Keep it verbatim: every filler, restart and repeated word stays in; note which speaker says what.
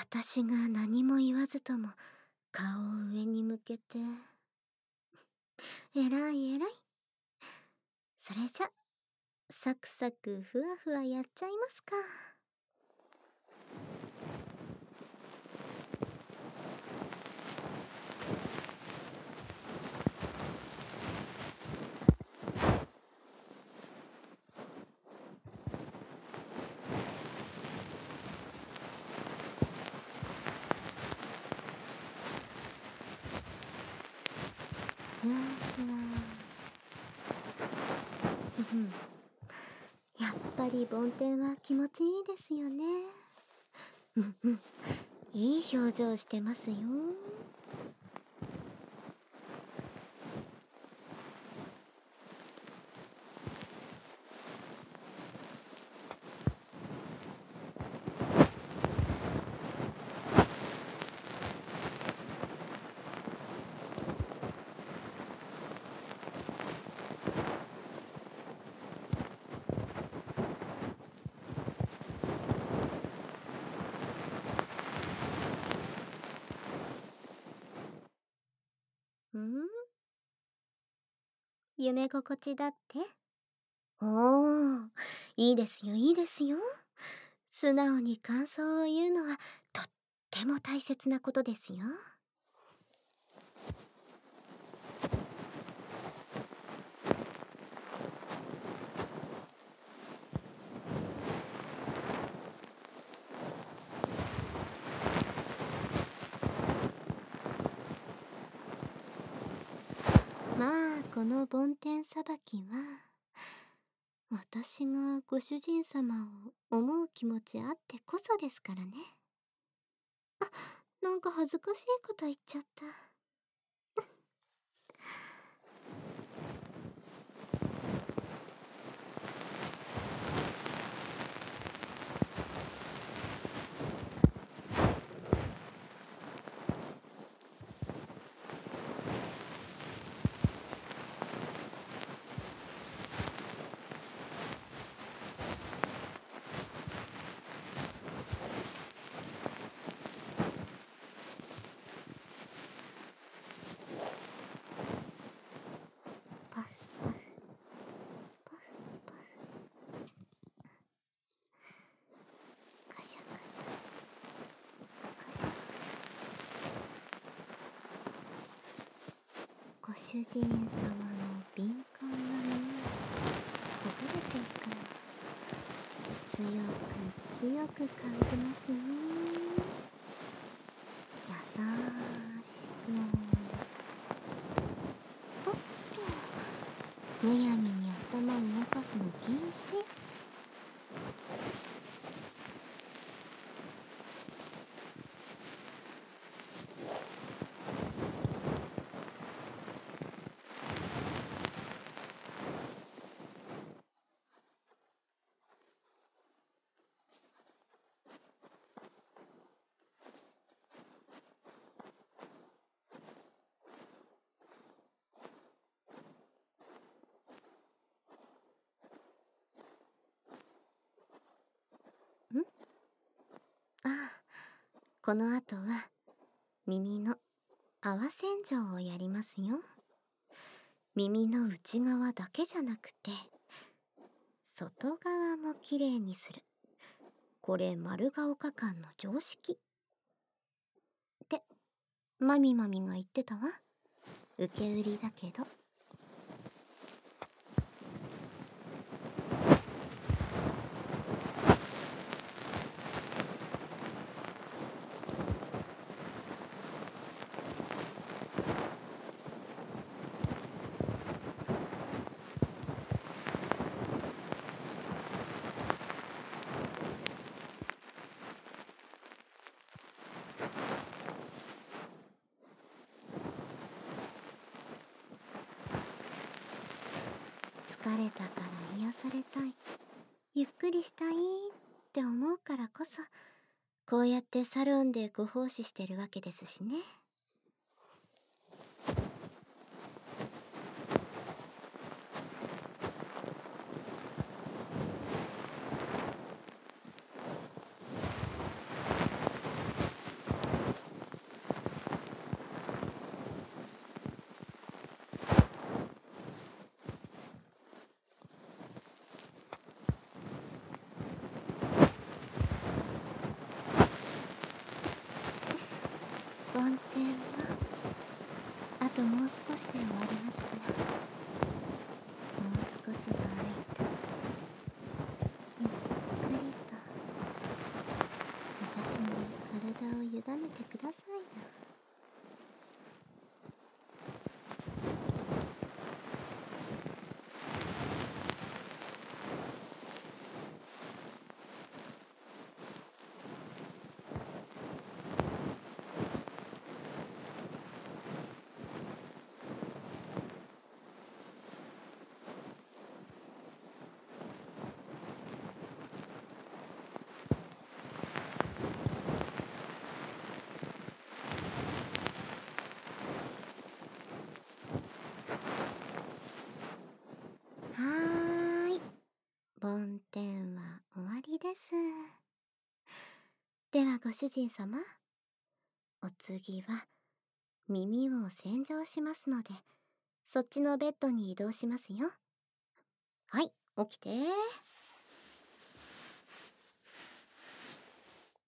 Speaker 1: 私が何も言わずとも顔を上に向けて。えらいえらい。それじゃサクサクふわふわやっちゃいますか。ふわふわ。うんやっぱり梵天は気持ちいいですよね。うんうんいい表情してますよ。ん夢心地だって。おー、いいですよいいですよ。素直に感想を言うのはとっても大切なことですよ。まあこの梵天さばきは私がご主人様を思う気持ちあってこそですからね。あ、なんか恥ずかしいこと言っちゃった。パフパフパフパフカシャカシャカシャカシャ。ご主人様の敏感な目をほぐれていくの強く強く感じますよ。優しくおっとむやみに頭を動かすの禁止。んああこの後は耳の泡洗浄をやりますよ。耳の内側だけじゃなくて外側もきれいにする。これ丸が丘館の常識ってマミマミが言ってたわ。受け売りだけど。疲れたから癒されたい、ゆっくりしたいって思うからこそこうやってサロンでご奉仕してるわけですしね。 ともう少しで終わりますから、もう少しの間、ゆっくりと私に体を委ねてくださいな。はーい。梵天は終わりです。ではご主人様、お次は耳を洗浄しますので、そっちのベッドに移動しますよ。はい、起きて。